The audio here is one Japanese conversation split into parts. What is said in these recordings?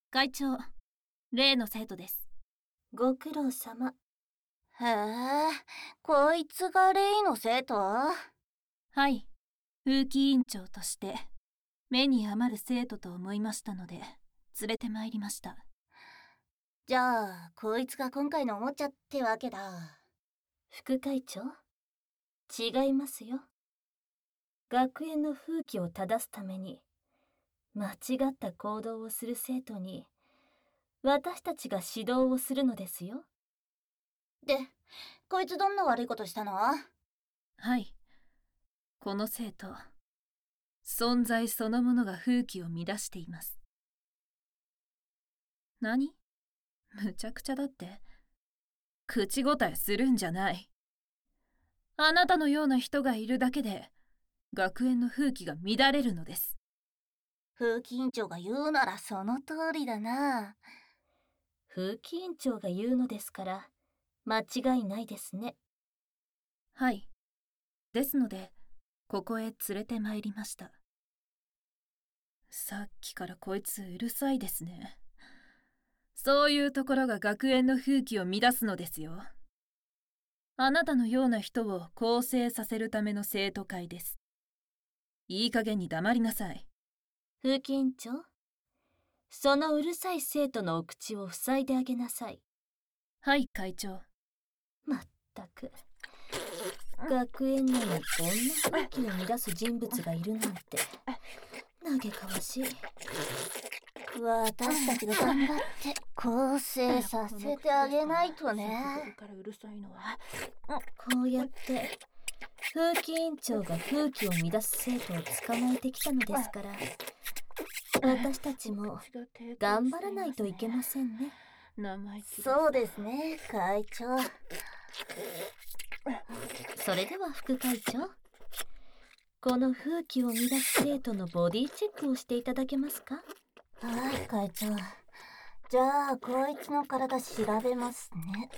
会長、例の生徒です。 ご苦労様。 へえ、こいつがレイの生徒？ はい、風紀委員長として目に余る生徒と思いましたので連れてまいりました。 じゃあこいつが今回のおもちゃってわけだ。 副会長、違いますよ。学園の風紀を正すために間違った行動をする生徒に私たちが指導をするのですよ。 で、こいつどんな悪いことしたの？ はい、この生徒、存在そのものが風紀を乱しています。何？むちゃくちゃだって。口答えするんじゃない。あなたのような人がいるだけで学園の風紀が乱れるのです。 風紀委員長が言うならその通りだな。 風紀委員長が言うのですから間違いないですね。 はい、ですのでここへ連れてまいりました。さっきからこいつうるさいですね。そういうところが学園の風紀を乱すのですよ。あなたのような人を更生させるための生徒会です。いい加減に黙りなさい。 風紀委員長、そのうるさい生徒のお口を塞いであげなさい。 はい、会長。 まったく、学園内にこんな風紀を乱す人物がいるなんて嘆かわしい。 私たちが頑張って更生させてあげないとね。 こうやって風紀委員長が風紀を乱す生徒を捕まえてきたのですから、私たちも頑張らないといけませんね。 そうですね、会長。 それでは副会長、この風紀を乱す生徒のボディチェックをしていただけますか？ はい、会長。じゃあこいつの体調べますね。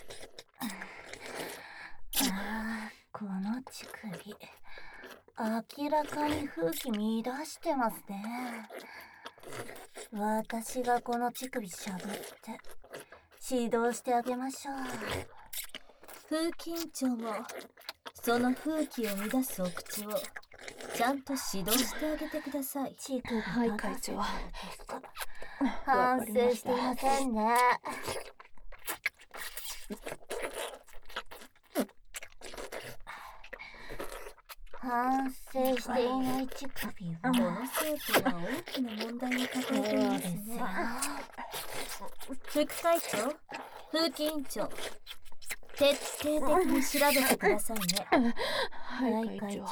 この乳首明らかに風紀乱してますね。私がこの乳首しゃぶって指導してあげましょう。 風紀委員長もその風紀を乱すお口をちゃんと指導してあげてください。 乳首はい、会長。 反省していませんね。反省していない乳首はこの生徒は大きな問題を抱えていますね。副会長、風紀委員長、徹底的に調べてくださいね。 はい、会長。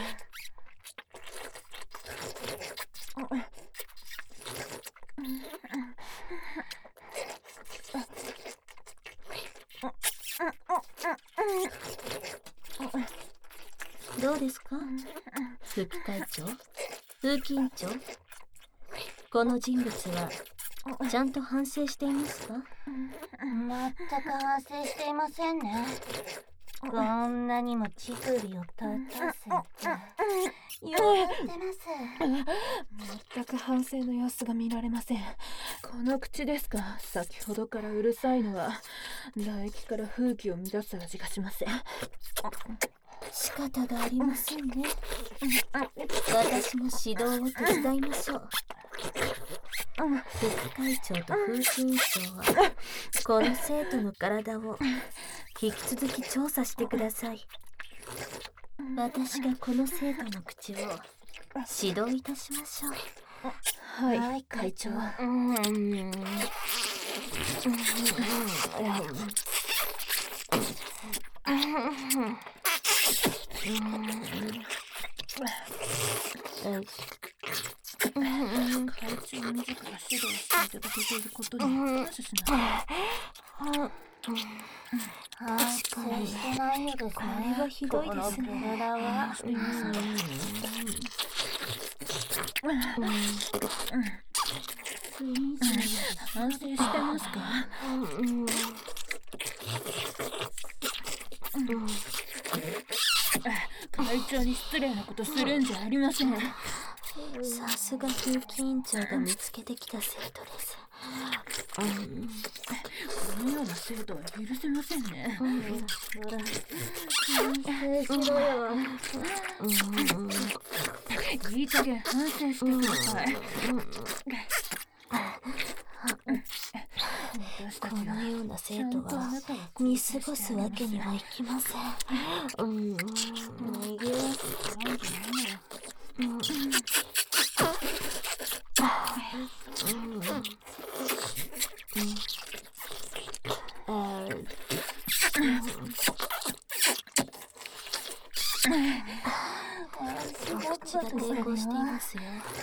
どうですか、副会長、風紀委員長。この人物はちゃんと反省していますか？ 全く反省していませんね。こんなにも乳首を立たせて弱ってます。 全く反省の様子が見られません。この口ですか。先ほどからうるさいのは唾液から風紀を乱す味がしません。 仕方がありませんね。私の指導を手伝いましょう。副会長と風紀委員長はこの生徒の体を引き続き調査してください。私がこの生徒の口を指導いたしましょう。 はい、会長。会長自ら指導していただけていることに感謝しない。 反省してないようですね。 これはひどいですね。 この体は。 反省してますか？会長に失礼なことするんじゃありません。 さすが風紀委員長が見つけてきた生徒です。 このような生徒は許せませんね。 ほら、反省しろよ。 いい加減反省してください。私たこちがのような生ちゃん徒はとあなたを見過ごすわけにはいきません。右はお口が抵抗していますよ。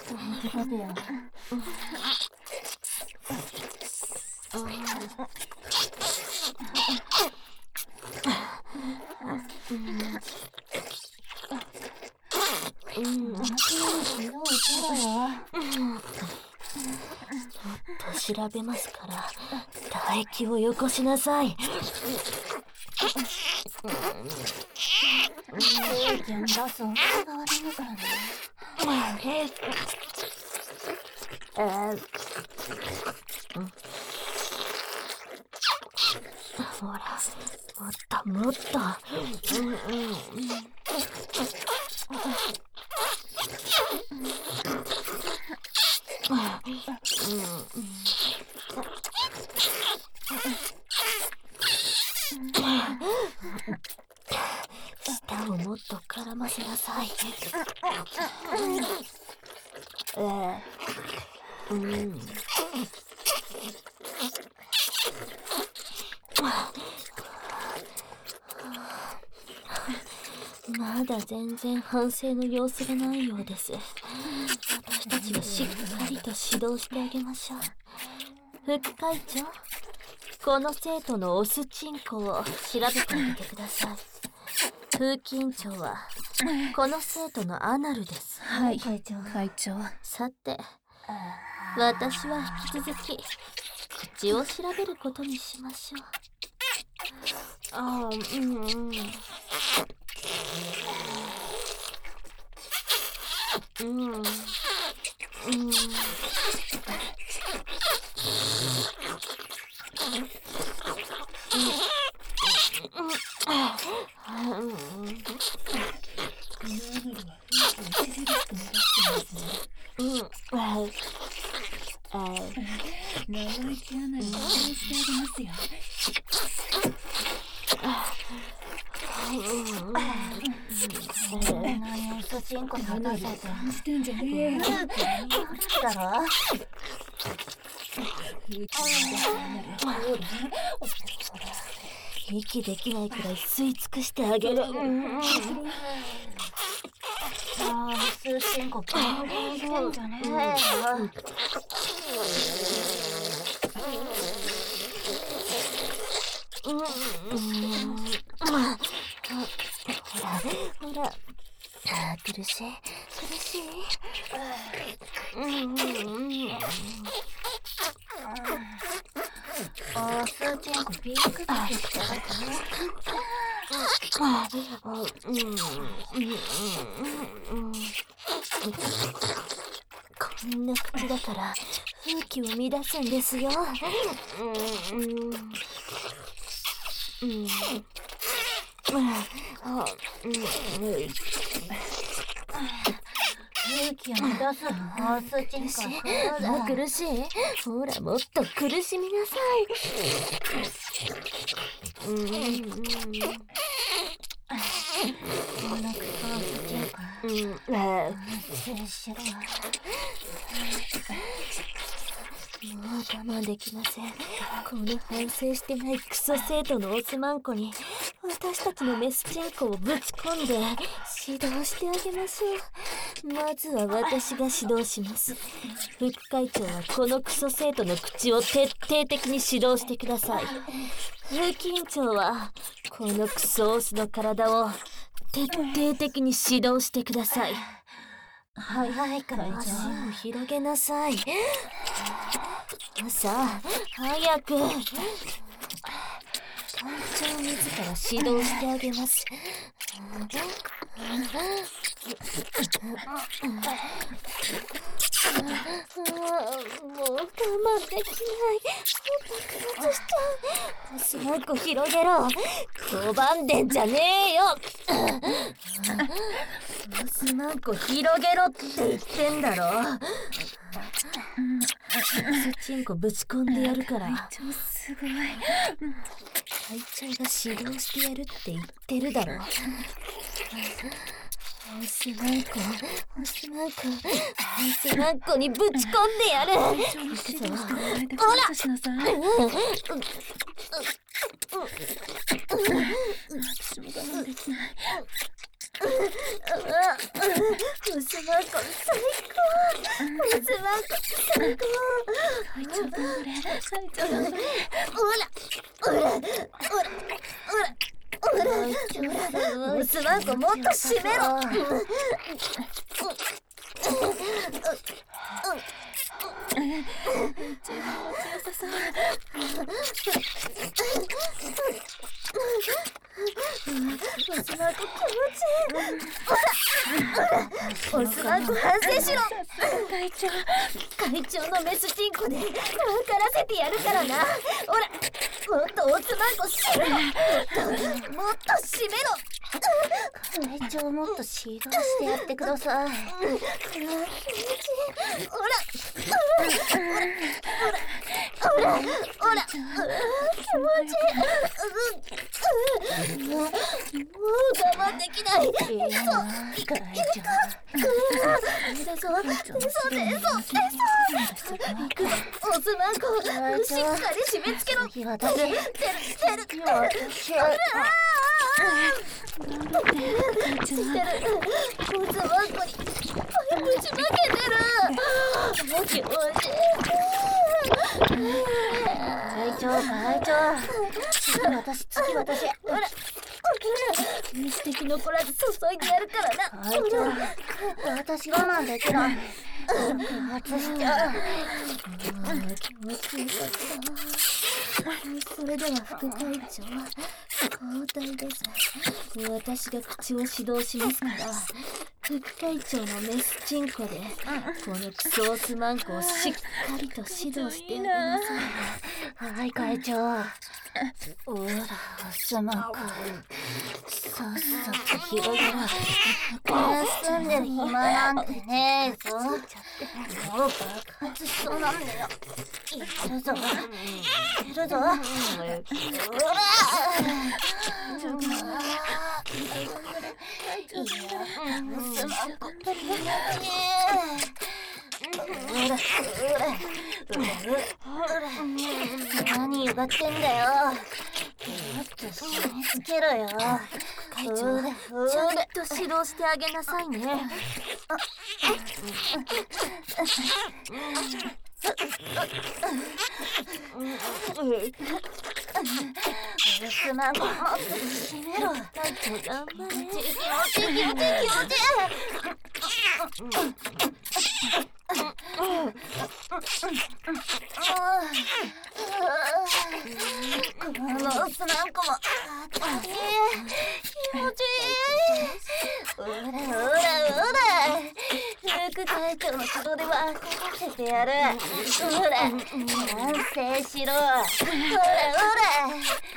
調べますから唾液をよこしなさい。 ちゃん出す音が悪いからね。 ほら、もっと。舌をもっと絡ませなさい。まだ全然反省の様子がないようです。私たちがしっかりと指導してあげましょう。副会長、この生徒のオスチンコを調べてあげてください。風紀委員長はこの生徒のアナルです。 はい、 会長。 会長。 さて、私は引き続き口を調べることにしましょう。 生意気アナに応援してあげますよ。 何をそちんこに出せてしてんじゃねえよ。 だろ。 息できないくらい吸い尽くしてあげる。 数チンコピンピンしてんじゃねえよ。 ほら、苦しい。 数チンコピンクってきたらこんな口だから風紀を乱すんですよ。 勇気を乱す数チンコは苦しい。ほら、もっと苦しみなさい。もう我慢できません。この反省してないクソ生徒のオスマンコに私たちのメスチンコをぶち込んで指導してあげましょう。まずは私が指導します。副会長はこのクソ生徒の口を徹底的に指導してください。風紀委員長はこのクソオスの体を徹底的に指導してください。 はい、会長。 足を広げなさい。さあ、早く。会長自ら指導してあげます。もう我慢できない。爆発しちゃう。スマンコ広げろ。拒んでんじゃねえよ。スマンコ広げろって言ってんだろ。スチンコぶち込んでやるから。 ちょすごい。 会長が指導してやるって言ってるだろ。スマンコにぶち込んでやる。 会長に指導してもらえて感謝しなさい。私も我慢できない。 スマンコ最高。スマンコ最高。 会長頑張れ。会長頑張れ。 スマンコもっと締めろ。 強さそう。 スマンコ気持ちいい。スマンコ反省しろ。 会長。 会長のメスチンコで分からせてやるからな。ほら、もっとオスマンコ締めろ。もっと締めろ。 会長もっと指導してやってください。 気持ちいい。ほら気持ちいい。もう我慢できない。 会長。 行くぞ、オスマンコ。しっかり締め付けろ。 次私。 出る。 会長。 オスマンコにぶちまけてる。気持ちいい。 会長。次私。 ほら、水滴残らず注いでやるからな。 会長。私我慢できない。爆発しちゃう。 気持ちいい。それでは副会長、交代です。私が口を指導しますから、副会長のメスチンコでこのクソオスマンコをしっかりと指導してあげなさい。 はい、会長。ほら、スマンコ。さっさと広げろ。休んでる暇なんてねえぞ。もう爆発しそうなんだよ。いけるぞ。ほら。スマンコ。何ゆがってんだよ。もっと締め付けろよ。 会長、ちゃんと指導してあげなさいね。 スマンコもっと締めろ。 会長頑張れ。 気持ちいい。もうスマンコも気持ちいい。ほら副会長の指導で分からせてやる。ほら反省しろ。ほら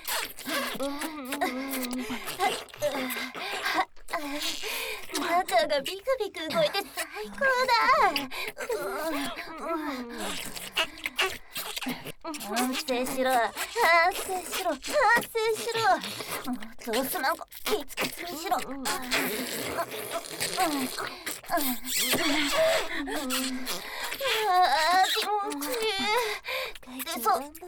中がビクビク動いて最高だ。反省しろ。もっとスマンコキツキツにしろ。気持ちいい。出そう。も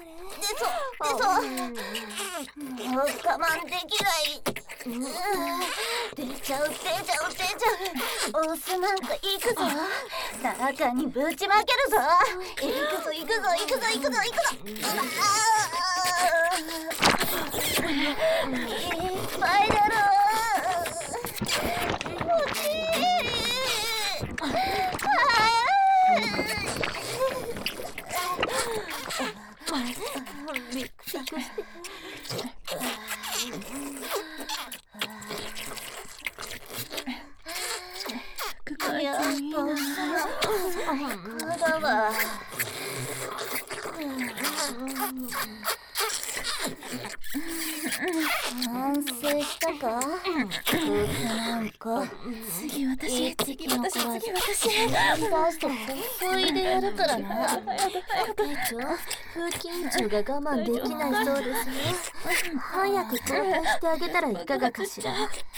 う我慢できない。出ちゃう。オスマンコ行くぞ。中にぶちまけるぞ。行くぞ。いっぱいだろ。気持ちいい。ビクビクして副会長いいな。 最高だわ。 反省したか？なんか次私出して注いでやるからな。 会長、風紀委員長が我慢できないそうですよ。早く交代してあげたらいかがかしら。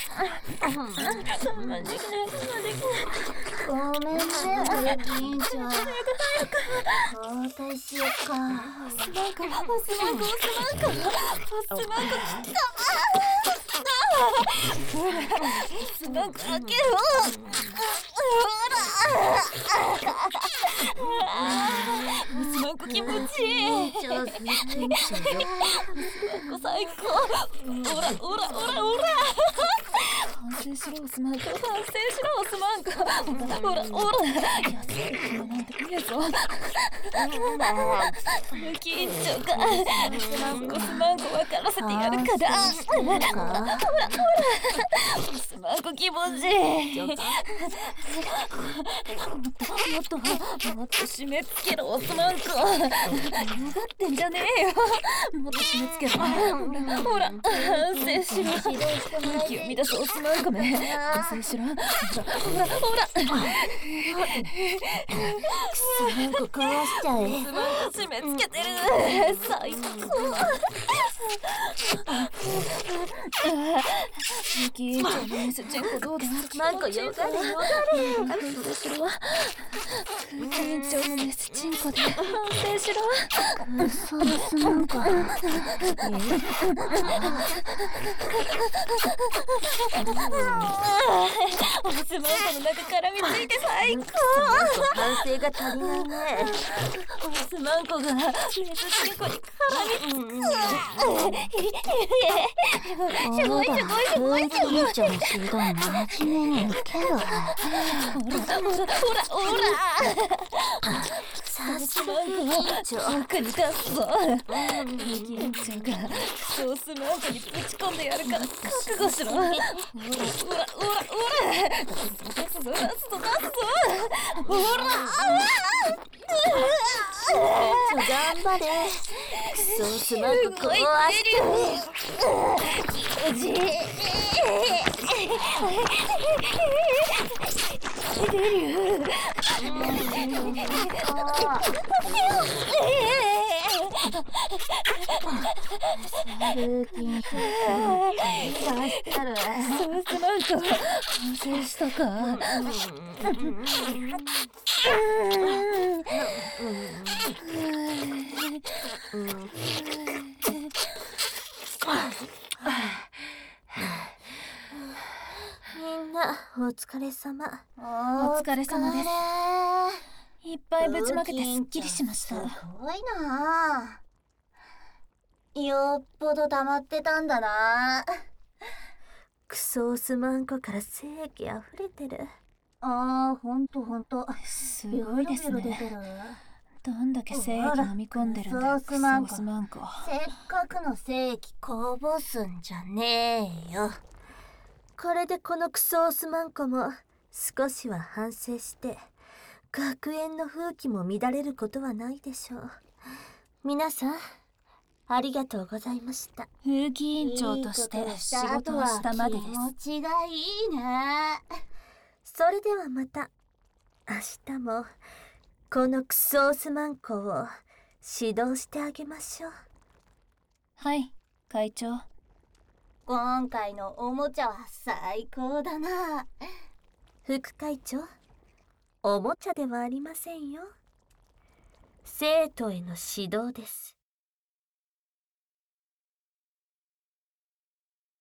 ごめんね、風紀委員長。交代しよっか。 気持ちいい。最高。オラ反省しろオスマンコ、反省しろオスマンコ。オラやつ君なんてねえぞ。風紀委員長か。オスマンコ分からせてやるから。オスマンコ気持ちいい。もっと締め付けろオスマンコ。弱がってんじゃねえよ。もっと締め付けろ。ほら反省しろ。空気を乱すオスマンコめ。反省しろ。ほらクソなんかかわしちゃえ。 オスマンコ締め付けてる。最高。空気委員長のメスチェンコどうだ。 なんかよだれ。 反省しろ。空気委員長のメスチンコで反省しろ。 そうですなんか。 オスマンコの中絡みついて最高。 反省が足りないね。 オスマンコがメスチンコに絡みつく。すごい。 風紀委員長の集団真面目に受けろ。 ほら。 さすが風紀委員長。 奥に出すぞ。風紀委員長がオスマンコにぶち込んでやるから覚悟しろ。ほら。出すぞ。ほら。 頑張れ。クソスマンコ壊して反省したか。 みんなお疲れ様。 お疲れ様です。いっぱいぶちまけてすっきりしました。 すごいな。よっぽど溜まってたんだな。 クソオスマンコから正義あふれてる。 ああ、ほんと。 すごいですね。 出てる。 どんだけ正義飲み込んでるんだよ、クソオスマンコ。 せっかくの正義こぼすんじゃねえよ。 これでこのクソオスマンコも少しは反省して学園の風紀も乱れることはないでしょう。皆さんありがとうございました。 風紀委員長として仕事をしたまでです。 気持ちがいいね。 それではまた明日もこのクソオスマンコを指導してあげましょう。 はい、会長。 今回のおもちゃは最高だな。 副会長、おもちゃではありませんよ。生徒への指導です。